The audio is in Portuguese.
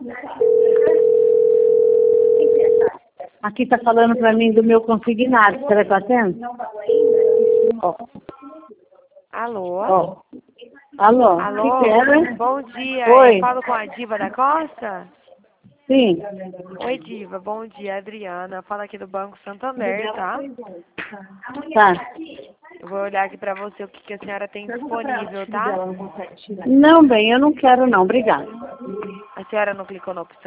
Aqui tá falando pra mim do meu consignado. Será que eu atendo? Ó. Alô? Ó. Alô? Alô? Que era? Bom dia. Oi. Eu falo com a Diva da Costa? Sim. Oi, Diva. Bom dia, Adriana. Fala aqui do Banco Santander, tá? Tá. Eu vou olhar aqui pra você o que a senhora tem disponível, tá? Não, bem, eu não quero não. Obrigada. A senhora não clicou na opção